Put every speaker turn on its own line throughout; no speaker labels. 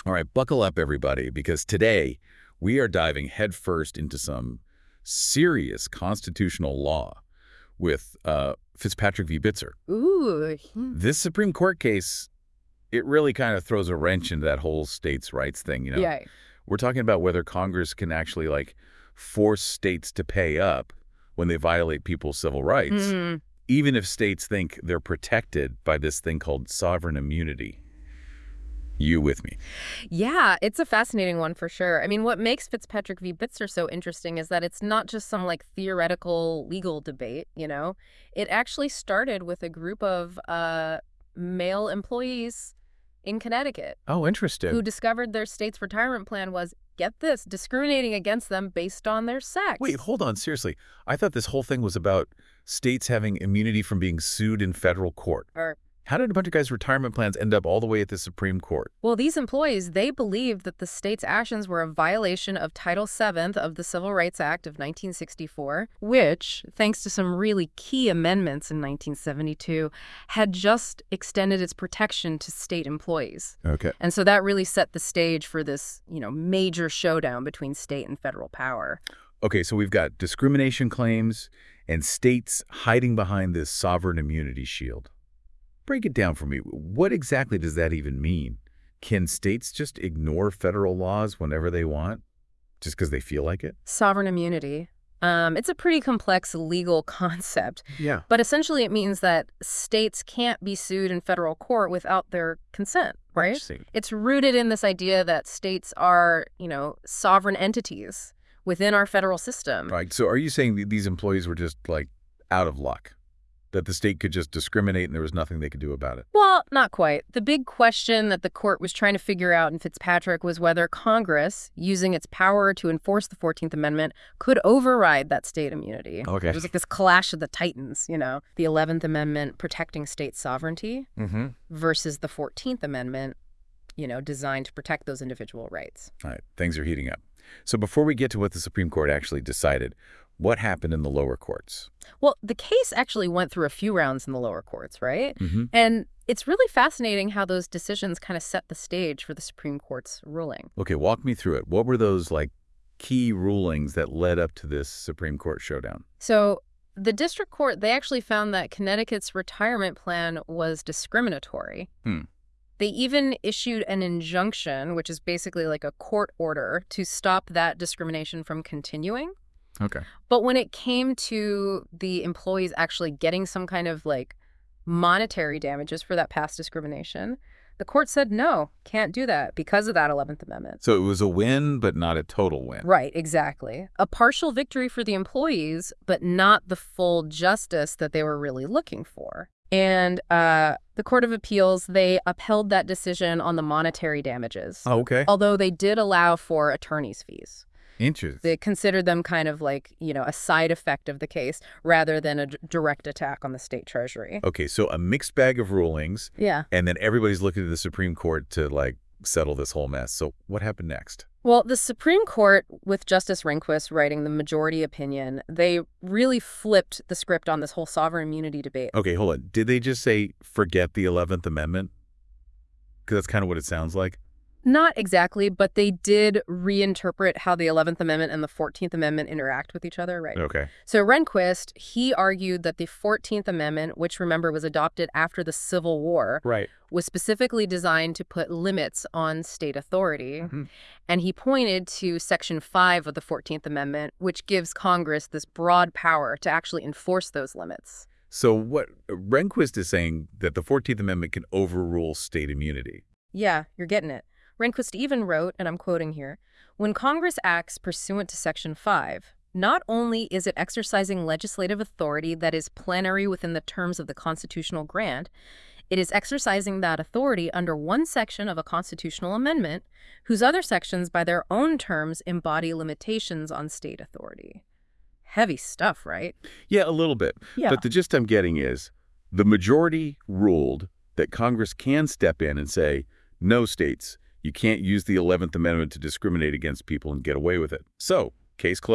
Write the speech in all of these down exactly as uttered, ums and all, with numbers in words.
All right, buckle up, everybody, because today we are diving headfirst into some serious constitutional law with uh, Fitzpatrick v. Bitzer.
Ooh. hmm.
This Supreme Court case, it really kind of throws a wrench into that whole states' rights thing, you know?
Yeah.
We're talking about whether Congress can actually, like, force states to pay up when they violate people's civil rights,
Mm.
even if states think they're protected by this thing called sovereign immunity. You with me?
Yeah, it's a fascinating one for sure. I mean, what makes Fitzpatrick v. Bitzer so interesting is that it's not just some like theoretical legal debate, you know? It actually started with a group of uh, male employees in Connecticut
Oh, interesting.
who discovered their state's retirement plan was, get this, discriminating against them based on their sex.
Wait, hold on, seriously. I thought this whole thing was about states having immunity from being sued in federal court.
Or
How did a bunch of guys' retirement plans end up all the way at the Supreme Court?
Well, these employees, they believed that the state's actions were a violation of Title seven of the Civil Rights Act of nineteen sixty-four, which, thanks to some really key amendments in nineteen seventy-two, had just extended its protection to state employees.
Okay.
And so that really set the stage for this, you know, major showdown between state and federal power.
Okay, so we've got discrimination claims and states hiding behind this sovereign immunity shield. Break it down for me. What exactly does that even mean? Can states just ignore federal laws whenever they want, just because they feel like it?
Sovereign immunity. Um, it's a pretty complex legal concept.
Yeah.
But essentially, it means that states can't be sued in federal court without their consent, right?
Interesting.
It's rooted in this idea that states are, you know, sovereign entities within our federal system.
Right. So are you saying that these employees were just, like, out of luck? That the state could just discriminate and there was nothing they could do about it?
Well, not quite. The big question that the court was trying to figure out in Fitzpatrick was whether Congress, using its power to enforce the fourteenth Amendment, could override that state immunity.
Okay.
It was like this clash of the titans, you know, the eleventh Amendment protecting state sovereignty
Mm-hmm.
versus the fourteenth Amendment, you know, designed to protect those individual rights.
All right. Things are heating up. So before we get to what the Supreme Court actually decided, what happened in the lower courts?
Well, the case actually went through a few rounds in the lower courts, right?
Mm-hmm.
And it's really fascinating how those decisions kind of set the stage for the Supreme Court's ruling.
Okay, walk me through it. What were those, like, key rulings that led up to this Supreme Court showdown?
So the district court, they actually found that Connecticut's retirement plan was discriminatory.
Hmm.
They even issued an injunction, which is basically like a court order, to stop that discrimination from continuing.
Okay.
But when it came to the employees actually getting some kind of like monetary damages for that past discrimination, the court said, no, can't do that because of that eleventh Amendment.
So it was a win, but not a total win.
Right, exactly. A partial victory for the employees, but not the full justice that they were really looking for. And uh, the Court of Appeals, they upheld that decision on the monetary damages,
Oh, okay.
although they did allow for attorney's fees.
Interesting.
They considered them kind of like, you know, a side effect of the case rather than a d- direct attack on the state treasury.
Okay, so a mixed bag of rulings,
Yeah.
and then everybody's looking to the Supreme Court to, like, settle this whole mess. So what happened next?
Well, the Supreme Court, with Justice Rehnquist writing the majority opinion, they really flipped the script on this whole sovereign immunity debate.
Okay, hold on. Did they just say, forget the eleventh Amendment? Because that's kind of what it sounds like.
Not exactly, but they did reinterpret how the eleventh Amendment and the fourteenth Amendment interact with each other, right?
Okay.
So Rehnquist, he argued that the fourteenth Amendment, which remember was adopted after the Civil War,
Right.
was specifically designed to put limits on state authority.
Mhm.
And he pointed to Section five of the fourteenth Amendment, which gives Congress this broad power to actually enforce those limits.
So what Rehnquist is saying that the fourteenth Amendment can overrule state immunity.
Yeah, you're getting it. Rehnquist even wrote, and I'm quoting here, when Congress acts pursuant to Section five, not only is it exercising legislative authority that is plenary within the terms of the constitutional grant, it is exercising that authority under one section of a constitutional amendment, whose other sections by their own terms embody limitations on state authority. Heavy stuff, right?
Yeah, a little bit.
Yeah.
But the gist I'm getting is the majority ruled that Congress can step in and say, no, states, you can't use the eleventh Amendment to discriminate against people and get away with it. So, case closed.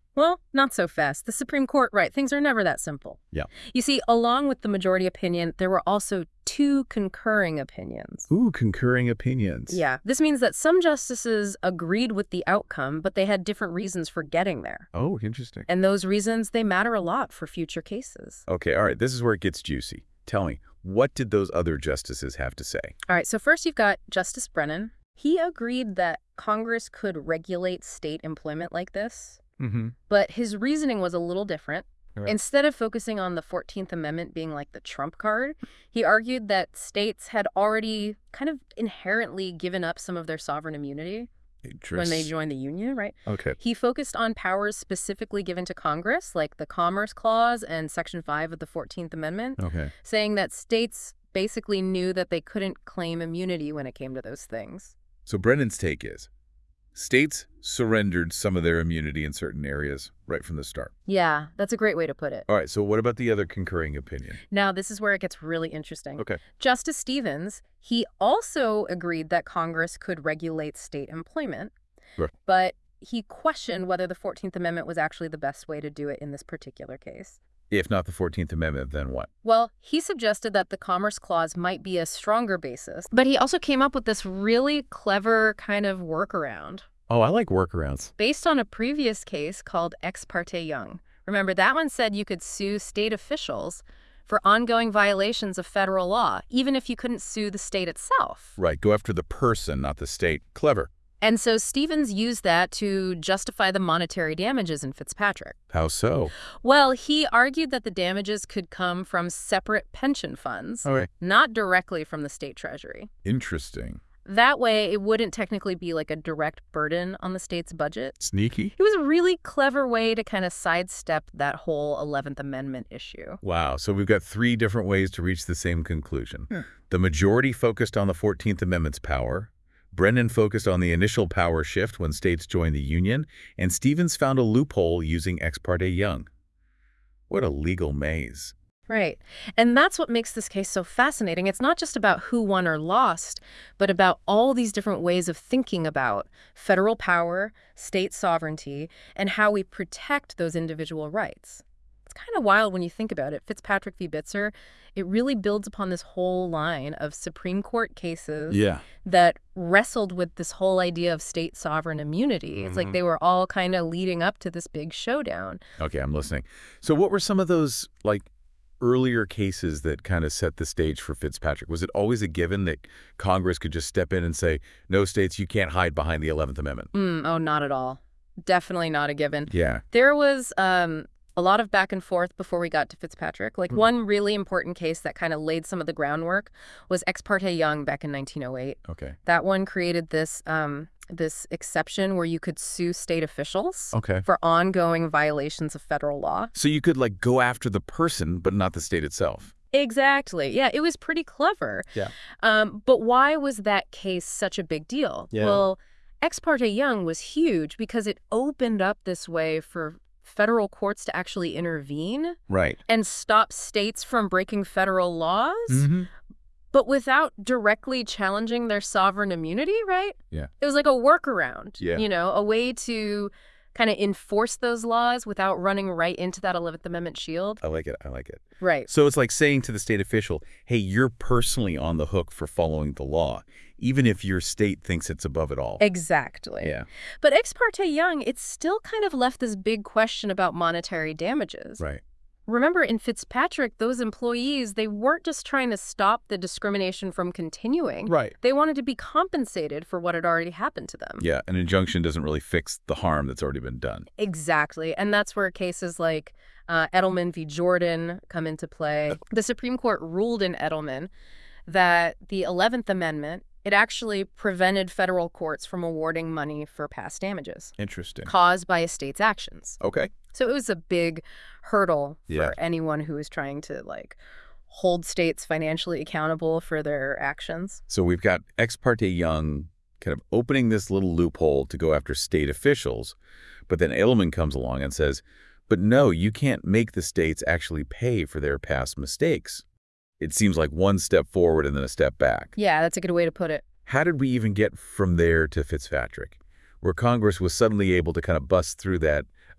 Well, not so fast. The Supreme Court, right, things are never that simple.
Yeah.
You see, along with the majority opinion, there were also two concurring opinions.
Ooh, concurring opinions.
Yeah. This means that some justices agreed with the outcome, but they had different reasons for getting there.
Oh, interesting.
And those reasons, they matter a lot for future cases.
Okay, all right, this is where it gets juicy. Tell me, what did those other justices have to say?
All right, so first you've got Justice Brennan. He agreed that Congress could regulate state employment like this.
Mm-hmm.
But his reasoning was a little different.
Right.
Instead of focusing on the fourteenth Amendment being like the trump card, he argued that states had already kind of inherently given up some of their sovereign immunity when they joined the Union, right?
Okay.
He focused on powers specifically given to Congress, like the Commerce Clause and Section five of the fourteenth Amendment,
Okay.
saying that states basically knew that they couldn't claim immunity when it came to those things.
So Brennan's take is, states surrendered some of their immunity in certain areas right from the start.
Yeah, that's a great way to put it.
All right, so what about the other concurring opinion?
Now, this is where it gets really interesting.
Okay.
Justice Stevens, he also agreed that Congress could regulate state employment,
Sure.
but he questioned whether the fourteenth Amendment was actually the best way to do it in this particular case.
If not the fourteenth Amendment, then what?
Well, he suggested that the Commerce Clause might be a stronger basis, but he also came up with this really clever kind of workaround
Oh, I like workarounds.
based on a previous case called Ex parte Young. Remember, that one said you could sue state officials for ongoing violations of federal law, even if you couldn't sue the state itself.
Right, go after the person, not the state. Clever.
And so Stevens used that to justify the monetary damages in Fitzpatrick.
How so?
Well, he argued that the damages could come from separate pension funds,
Okay.
not directly from the state treasury.
Interesting.
That way, it wouldn't technically be like a direct burden on the state's budget.
Sneaky?
It was a really clever way to kind of sidestep that whole eleventh Amendment issue.
Wow, so we've got three different ways to reach the same conclusion. The majority focused on the fourteenth Amendment's power, Brennan focused on the initial power shift when states joined the Union, and Stevens found a loophole using Ex parte Young. What a legal maze.
Right. And that's what makes this case so fascinating. It's not just about who won or lost, but about all these different ways of thinking about federal power, state sovereignty, and how we protect those individual rights. It's kind of wild when you think about it. Fitzpatrick v. Bitzer, it really builds upon this whole line of Supreme Court cases
Yeah.
that wrestled with this whole idea of state sovereign immunity. It's
Mhm.
like they were all kind of leading up to this big showdown.
Okay, I'm listening. So what were some of those, like, earlier cases that kind of set the stage for Fitzpatrick? Was it always a given that Congress could just step in and say, no, states, you can't hide behind the eleventh Amendment?
Mm, oh, not at all. Definitely not a given.
Yeah.
There was um, a lot of back and forth before we got to Fitzpatrick. Like,
Mm.
one really important case that kind of laid some of the groundwork was Ex parte Young back in nineteen oh eight.
Okay.
That one created this um, this exception where you could sue state officials
Okay.
for ongoing violations of federal law.
So you could, like, go after the person, but not the state itself.
Exactly. Yeah, it was pretty clever.
Yeah.
Um, but why was that case such a big deal?
Yeah.
Well, Ex parte Young was huge because it opened up this way for federal courts to actually intervene
Right.
and stop states from breaking federal laws,
Mm-hmm.
but without directly challenging their sovereign immunity, right?
Yeah.
It was like a workaround,
Yeah.
you know, a way to kind of enforce those laws without running right into that eleventh Amendment shield.
I like it. I like it.
Right.
So it's like saying to the state official, hey, you're personally on the hook for following the law, even if your state thinks it's above it all.
Exactly.
Yeah.
But Ex parte Young, it still kind of left this big question about monetary damages.
Right.
Remember, in Fitzpatrick, those employees, they weren't just trying to stop the discrimination from continuing.
Right.
They wanted to be compensated for what had already happened to them.
Yeah. An injunction doesn't really fix the harm that's already been done.
Exactly. And that's where cases like uh, Edelman v. Jordan come into play. The Supreme Court ruled in Edelman that the eleventh Amendment, it actually prevented federal courts from awarding money for past damages
Interesting.
caused by a state's actions.
Okay.
So it was a big hurdle for
Yeah.
anyone who was trying to, like, hold states financially accountable for their actions.
So we've got Ex parte Young kind of opening this little loophole to go after state officials, but then Edelman comes along and says, but no, you can't make the states actually pay for their past mistakes. It seems like one step forward and then a step back.
Yeah, that's a good way to put it.
How did we even get from there to Fitzpatrick, where Congress was suddenly able to kind of bust through that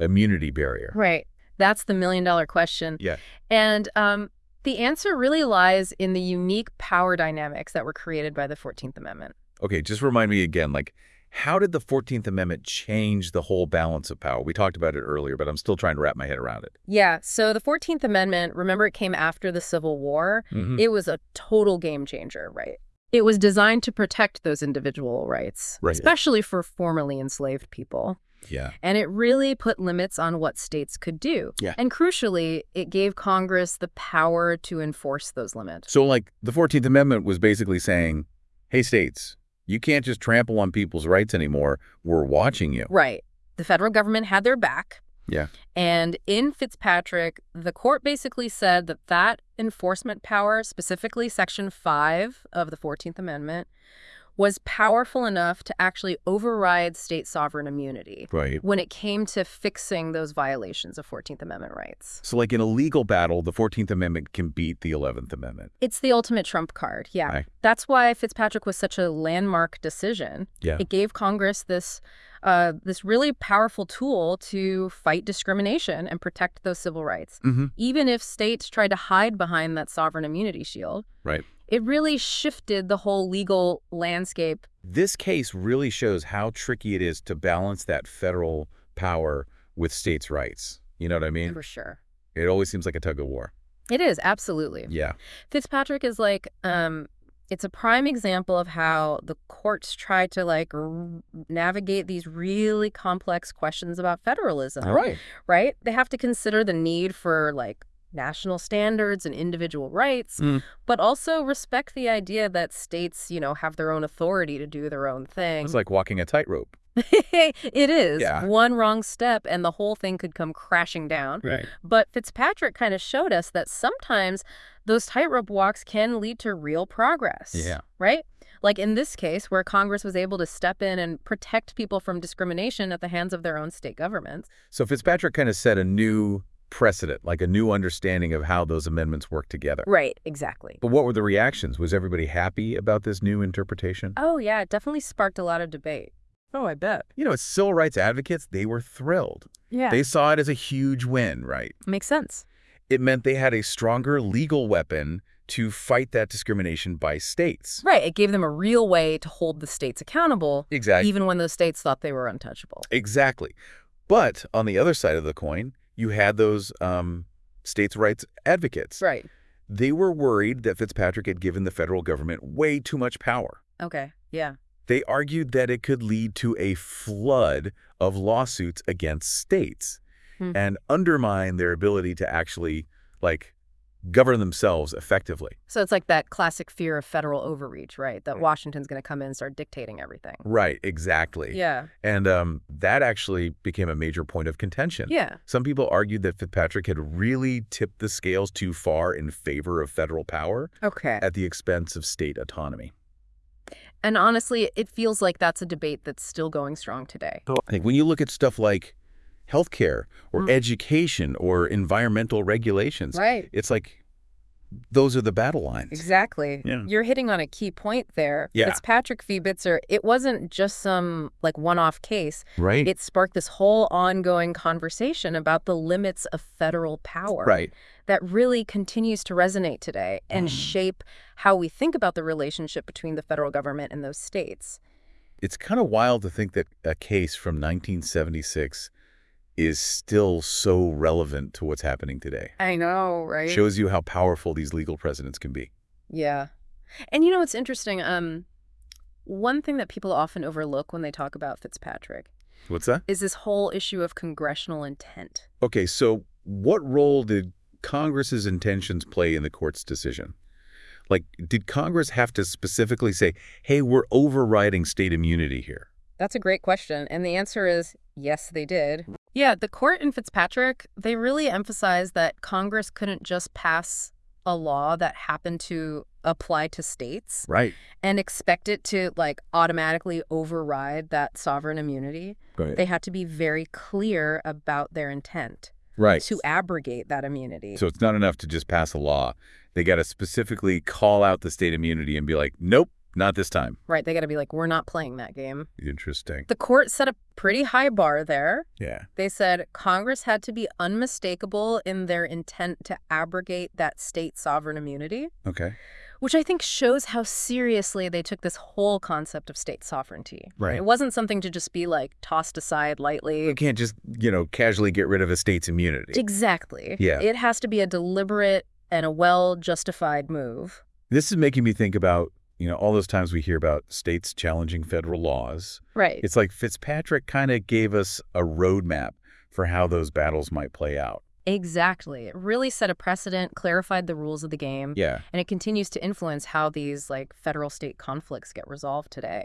immunity barrier?
Right. That's the million-dollar question.
Yeah.
And um, the answer really lies in the unique power dynamics that were created by the fourteenth Amendment.
Okay, just remind me again, like, how did the fourteenth Amendment change the whole balance of power? We talked about it earlier, but I'm still trying to wrap my head around it.
Yeah, so the fourteenth Amendment, remember it came after the Civil War?
Mm-hmm.
It was a total game changer, right? It was designed to protect those individual rights,
Right.
especially for formerly enslaved people.
Yeah.
And it really put limits on what states could do.
Yeah.
And crucially, it gave Congress the power to enforce those limits.
So, like, the fourteenth Amendment was basically saying, hey, states, you can't just trample on people's rights anymore. We're watching you.
Right. The federal government had their back.
Yeah.
And in Fitzpatrick, the court basically said that that enforcement power, specifically Section five of the fourteenth Amendment, was powerful enough to actually override state sovereign immunity
Right.
when it came to fixing those violations of fourteenth Amendment rights.
So, like, in a legal battle, the fourteenth Amendment can beat the eleventh Amendment.
It's the ultimate trump card, yeah.
Right.
That's why Fitzpatrick was such a landmark decision.
Yeah.
It gave Congress this uh, this really powerful tool to fight discrimination and protect those civil rights.
Mm-hmm.
Even if states tried to hide behind that sovereign immunity shield,
Right.
it really shifted the whole legal landscape.
This case really shows how tricky it is to balance that federal power with states' rights. You know what I mean?
For sure.
It always seems like a tug of war.
It is, absolutely.
Yeah.
Fitzpatrick is like, um, it's a prime example of how the courts try to like r navigate these really complex questions about federalism.
All right.
Right? They have to consider the need for like national standards and individual rights,
Mm.
but also respect the idea that states, you know, have their own authority to do their own thing.
It's like walking a tightrope.
It is.
Yeah.
One wrong step and the whole thing could come crashing down.
Right.
But Fitzpatrick kind of showed us that sometimes those tightrope walks can lead to real progress.
Yeah.
Right? Like in this case, where Congress was able to step in and protect people from discrimination at the hands of their own state governments.
So Fitzpatrick kind of set a new precedent, like a new understanding of how those amendments work together.
Right, exactly.
But what were the reactions? Was everybody happy about this new interpretation?
Oh, yeah, it definitely sparked a lot of debate. Oh, I bet.
You know, as civil rights advocates, they were thrilled.
Yeah.
They saw it as a huge win, right?
Makes sense.
It meant they had a stronger legal weapon to fight that discrimination by states.
Right. It gave them a real way to hold the states accountable,
Exactly.
even when those states thought they were untouchable.
Exactly. But on the other side of the coin, you had those um, states' rights advocates.
Right.
They were worried that Fitzpatrick had given the federal government way too much power.
Okay. Yeah.
They argued that it could lead to a flood of lawsuits against states
Hmm.
and undermine their ability to actually, like, govern themselves effectively.
So it's like that classic fear of federal overreach, right? That Washington's going to come in and start dictating everything.
Right, exactly.
Yeah.
And um, that actually became a major point of contention.
Yeah.
Some people argued that Fitzpatrick had really tipped the scales too far in favor of federal power
Okay.
at the expense of state autonomy.
And honestly, it feels like that's a debate that's still going strong today.
I think when you look at stuff like healthcare or
Mm.
education or environmental regulations,
Right.
it's like those are the battle lines.
Exactly.
Yeah.
You're hitting on a key point there.
Yeah.
Fitzpatrick v. Bitzer, it wasn't just some like one-off case.
Right?
It sparked this whole ongoing conversation about the limits of federal power.
Right.
That really continues to resonate today and
Mm.
shape how we think about the relationship between the federal government and those states.
It's kind of wild to think that a case from nineteen seventy-six is still so relevant to what's happening today.
I know, right?
Shows you how powerful these legal precedents can be.
Yeah. And you know what's interesting? Um, one thing that people often overlook when they talk about Fitzpatrick
What's that?
is this whole issue of congressional intent.
Okay, so what role did Congress's intentions play in the court's decision? Like, did Congress have to specifically say, hey, we're overriding state immunity here?
That's a great question. And the answer is yes, they did. Yeah, the court in Fitzpatrick, they really emphasized that Congress couldn't just pass a law that happened to apply to states
Right.
and expect it to like automatically override that sovereign immunity.
Right.
They had to be very clear about their intent
Right.
to abrogate that immunity.
So it's not enough to just pass a law. They got to specifically call out the state immunity and be like, nope, Not this time.
Right, they got to be like, we're not playing that game.
Interesting.
The court set a pretty high bar there.
Yeah.
They said Congress had to be unmistakable in their intent to abrogate that state sovereign immunity,
Okay.
which I think shows how seriously they took this whole concept of state sovereignty.
Right.
It wasn't something to just be like tossed aside lightly.
You can't just, you know, casually get rid of a state's immunity.
Exactly.
Yeah.
It has to be a deliberate and a well-justified move.
This is making me think about, you know, all those times we hear about states challenging federal laws.
Right.
It's like Fitzpatrick kind of gave us a roadmap for how those battles might play out.
Exactly. It really set a precedent, clarified the rules of the game,
Yeah.
and it continues to influence how these like federal-state conflicts get resolved today.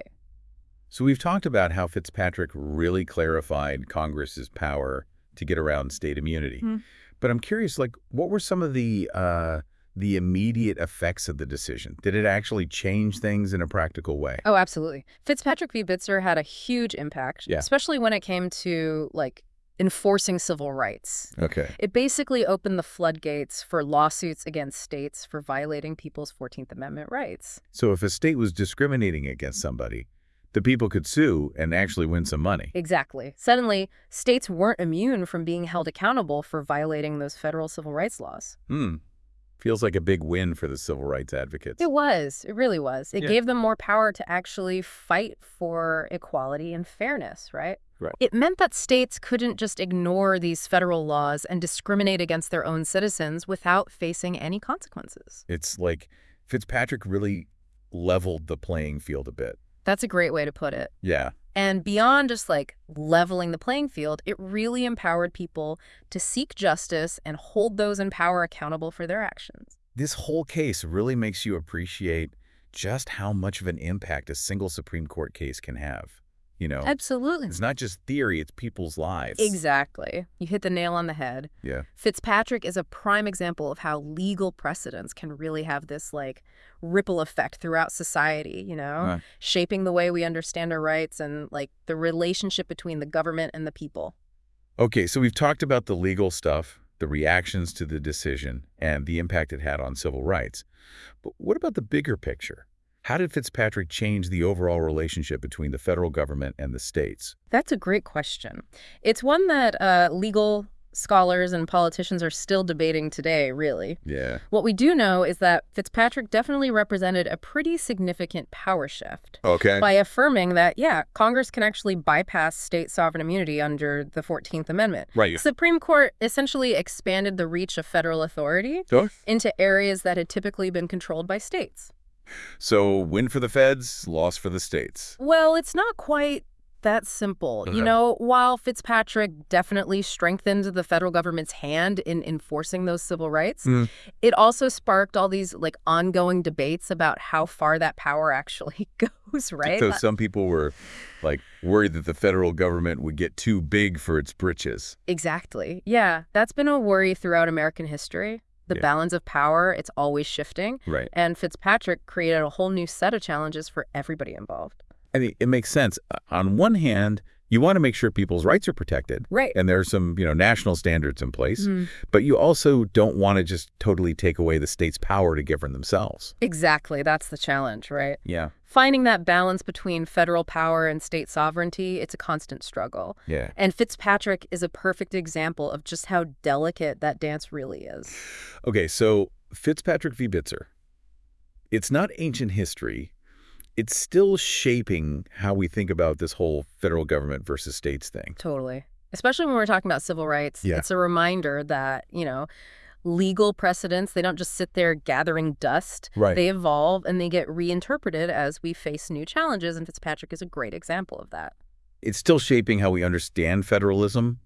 So we've talked about how Fitzpatrick really clarified Congress's power to get around state immunity.
Hmm.
But I'm curious, like, what were some of the uh, the immediate effects of the decision? Did it actually change things in a practical way?
Oh, absolutely. Fitzpatrick v. Bitzer had a huge impact,
Yeah.
especially when it came to like enforcing civil rights.
Okay.
It basically opened the floodgates for lawsuits against states for violating people's fourteenth Amendment rights.
So if a state was discriminating against somebody, the people could sue and actually win some money.
Exactly. Suddenly, states weren't immune from being held accountable for violating those federal civil rights laws.
Hmm. Feels like a big win for the civil rights advocates.
It was. It really was. It
Yeah.
gave them more power to actually fight for equality and fairness, right?
Right.
It meant that states couldn't just ignore these federal laws and discriminate against their own citizens without facing any consequences.
It's like Fitzpatrick really leveled the playing field a bit.
That's a great way to put it.
Yeah.
And beyond just like leveling the playing field, it really empowered people to seek justice and hold those in power accountable for their actions.
This whole case really makes you appreciate just how much of an impact a single Supreme Court case can have. You know,
Absolutely.
it's not just theory, it's people's lives.
Exactly. You hit the nail on the head.
Yeah.
Fitzpatrick is a prime example of how legal precedents can really have this like ripple effect throughout society, you know,
Huh.
shaping the way we understand our rights and like the relationship between the government and the people.
Okay, so we've talked about the legal stuff, the reactions to the decision, and the impact it had on civil rights. But what about the bigger picture? How did Fitzpatrick change the overall relationship between the federal government and the states?
That's a great question. It's one that uh, legal scholars and politicians are still debating today, really.
Yeah.
What we do know is that Fitzpatrick definitely represented a pretty significant power shift
Okay.
by affirming that, yeah, Congress can actually bypass state sovereign immunity under the fourteenth Amendment.
Right.
The Supreme Court essentially expanded the reach of federal authority
Sure.
into areas that had typically been controlled by states.
So win for the feds, loss for the states.
Well, it's not quite that simple.
Okay.
You know, while Fitzpatrick definitely strengthened the federal government's hand in enforcing those civil rights,
Mm.
it also sparked all these like ongoing debates about how far that power actually goes, right?
So some people were like worried that the federal government would get too big for its britches.
Exactly. Yeah, that's been a worry throughout American history. The
Yeah.
balance of power, it's always shifting.
Right.
And Fitzpatrick created a whole new set of challenges for everybody involved.
I mean, it makes sense. On one hand, you want to make sure people's rights are protected.
Right.
And there are some, you know, national standards in place.
Mhm.
But you also don't want to just totally take away the state's power to govern themselves.
Exactly. That's the challenge, right?
Yeah.
Finding that balance between federal power and state sovereignty, it's a constant struggle.
Yeah.
And Fitzpatrick is a perfect example of just how delicate that dance really is.
Okay, so Fitzpatrick v. Bitzer. It's not ancient history. It's still shaping how we think about this whole federal government versus states thing.
Totally. Especially when we're talking about civil rights.
Yeah.
It's a reminder that, you know, legal precedents, they don't just sit there gathering dust.
Right.
They evolve and they get reinterpreted as we face new challenges. And Fitzpatrick is a great example of that.
It's still shaping how we understand federalism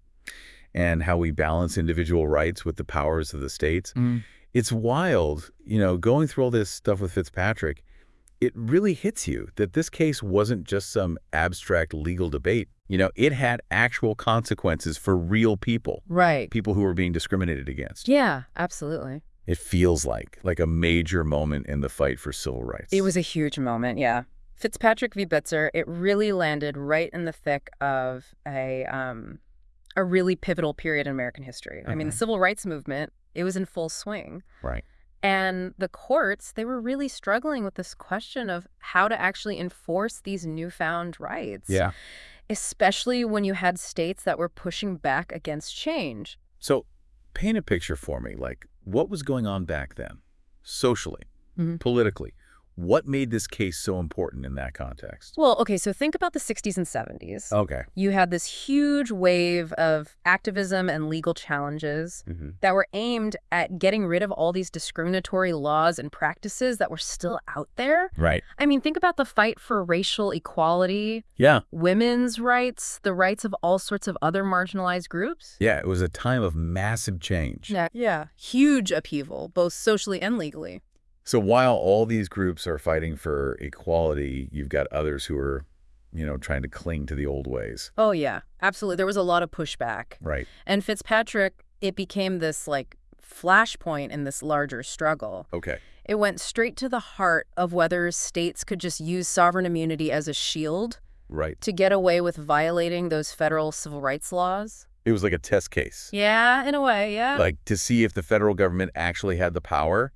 and how we balance individual rights with the powers of the states.
Mm.
It's wild, you know, going through all this stuff with Fitzpatrick, it really hits you that this case wasn't just some abstract legal debate. You know, it had actual consequences for real people,
Right.
people who were being discriminated against.
Yeah, absolutely.
It feels like, like a major moment in the fight for civil rights.
It was a huge moment, yeah. Fitzpatrick v. Bitzer, it really landed right in the thick of a um, a really pivotal period in American history. I mean, the
Okay.
civil rights movement, it was in full swing.
Right.
And the courts, they were really struggling with this question of how to actually enforce these newfound rights.
Yeah.
Especially when you had states that were pushing back against change.
So paint a picture for me, like what was going on back then, socially,
Mm-hmm.
politically? What made this case so important in that context?
Well, okay, so think about the sixties and seventies.
Okay.
You had this huge wave of activism and legal challenges
Mm-hmm.
that were aimed at getting rid of all these discriminatory laws and practices that were still out there.
Right.
I mean, think about the fight for racial equality,
Yeah.
women's rights, the rights of all sorts of other marginalized groups.
Yeah, it was a time of massive change.
Yeah, yeah. Huge upheaval, both socially and legally.
So while all these groups are fighting for equality, you've got others who are, you know, trying to cling to the old ways.
Oh, yeah, absolutely. There was a lot of pushback.
Right.
And Fitzpatrick, it became this, like, flashpoint in this larger struggle.
Okay.
It went straight to the heart of whether states could just use sovereign immunity as a shield
Right.
to get away with violating those federal civil rights laws.
It was like a test case.
Yeah, in a way, yeah.
Like to see if the federal government actually had the power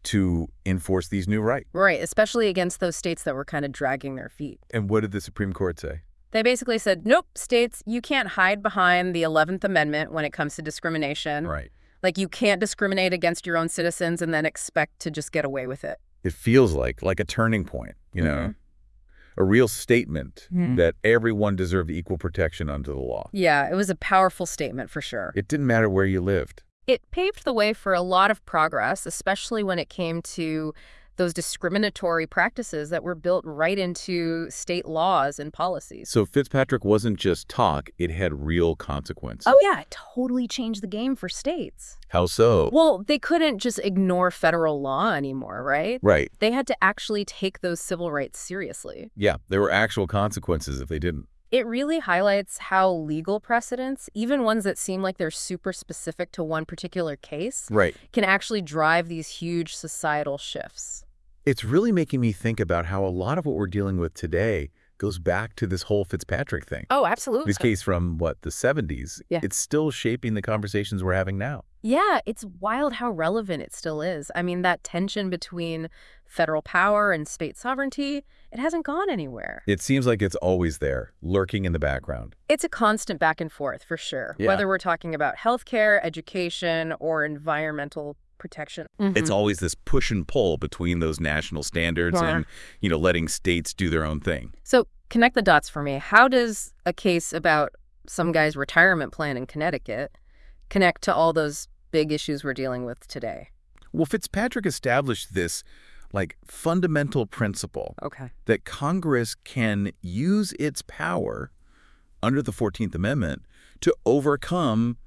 to enforce these new rights.
Right, especially against those states that were kind of dragging their feet.
And what did the Supreme Court say?
They basically said, nope, states, you can't hide behind the eleventh Amendment when it comes to discrimination.
Right.
Like, you can't discriminate against your own citizens and then expect to just get away with it.
It feels like like a turning point, you know,
Mhm.
a real statement
Mhm.
that everyone deserved equal protection under the law.
Yeah, it was a powerful statement for sure.
It didn't matter where you lived.
It paved the way for a lot of progress, especially when it came to those discriminatory practices that were built right into state laws and policies.
So Fitzpatrick wasn't just talk, it had real consequence.
Oh, yeah, it totally changed the game for states.
How so?
Well, they couldn't just ignore federal law anymore, right?
Right.
They had to actually take those civil rights seriously.
Yeah, there were actual consequences if they didn't.
It really highlights how legal precedents, even ones that seem like they're super specific to one particular case,
Right.
can actually drive these huge societal shifts.
It's really making me think about how a lot of what we're dealing with today goes back to this whole Fitzpatrick thing.
Oh, absolutely.
This case from, what, the seventies?
Yeah.
It's still shaping the conversations we're having now.
Yeah, it's wild how relevant it still is. I mean, that tension between federal power and state sovereignty, it hasn't gone anywhere.
It seems like it's always there, lurking in the background.
It's a constant back and forth, for sure,
Yeah.
whether we're talking about healthcare, education, or environmental protection.
It's always this push and pull between those national standards
Yeah.
and, you know, letting states do their own thing.
So connect the dots for me. How does a case about some guy's retirement plan in Connecticut connect to all those big issues we're dealing with today?
Well, Fitzpatrick established this, like, fundamental principle
Okay.
that Congress can use its power under the fourteenth Amendment to overcome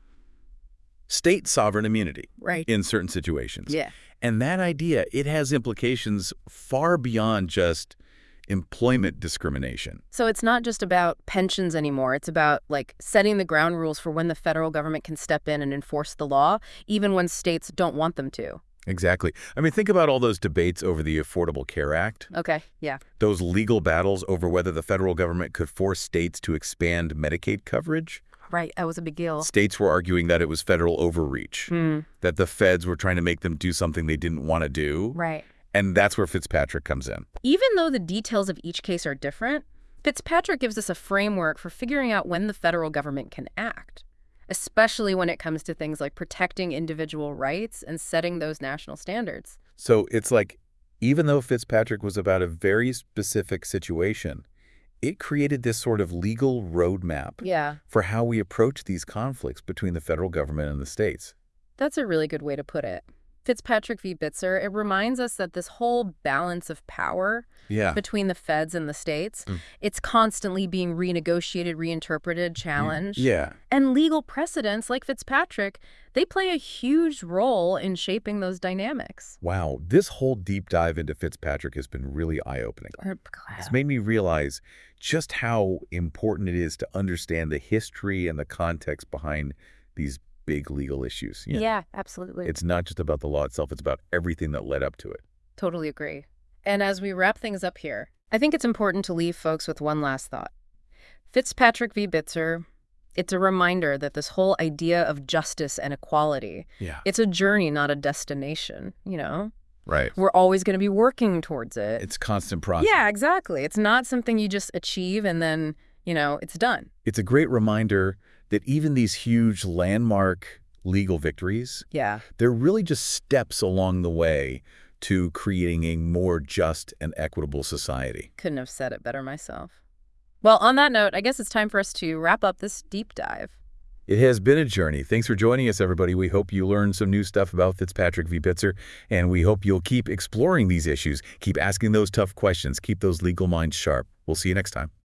state sovereign immunity
Right.
in certain situations.
Yeah.
And that idea, it has implications far beyond just employment discrimination.
So it's not just about pensions anymore. It's about, like, setting the ground rules for when the federal government can step in and enforce the law, even when states don't want them to.
Exactly. I mean, think about all those debates over the Affordable Care Act,
Okay, yeah.
those legal battles over whether the federal government could force states to expand Medicaid coverage.
Right, that was a big deal.
States were arguing that it was federal overreach,
Hmm.
that the feds were trying to make them do something they didn't want to do.
Right.
And that's where Fitzpatrick comes in.
Even though the details of each case are different, Fitzpatrick gives us a framework for figuring out when the federal government can act, especially when it comes to things like protecting individual rights and setting those national standards.
So it's like, even though Fitzpatrick was about a very specific situation, it created this sort of legal roadmap
Yeah,
for how we approach these conflicts between the federal government and the states.
that's a really good way to put it. Fitzpatrick v. Bitzer, it reminds us that this whole balance of power
Yeah.
between the feds and the states,
Mm.
it's constantly being renegotiated, reinterpreted, challenged.
Yeah.
And legal precedents like Fitzpatrick, they play a huge role in shaping those dynamics.
Wow. This whole deep dive into Fitzpatrick has been really eye-opening. It's made me realize just how important it is to understand the history and the context behind these big legal issues. You know,
Yeah, absolutely.
It's not just about the law itself, it's about everything that led up to it.
Totally agree. And as we wrap things up here, I think it's important to leave folks with one last thought. Fitzpatrick v. Bitzer, It's a reminder that this whole idea of justice and equality,
Yeah.
it's a journey, not a destination, you know?
Right.
We're always going to be working towards it.
It's constant process.
Yeah, exactly. It's not something you just achieve and then, you know, it's done.
It's a great reminder that even these huge landmark legal victories,
Yeah.
they're really just steps along the way to creating a more just and equitable society.
Couldn't have said it better myself. Well, on that note, I guess it's time for us to wrap up this deep dive.
It has been a journey. Thanks for joining us, everybody. We hope you learned some new stuff about Fitzpatrick v. Pitzer, and we hope you'll keep exploring these issues, keep asking those tough questions, keep those legal minds sharp. We'll see you next time.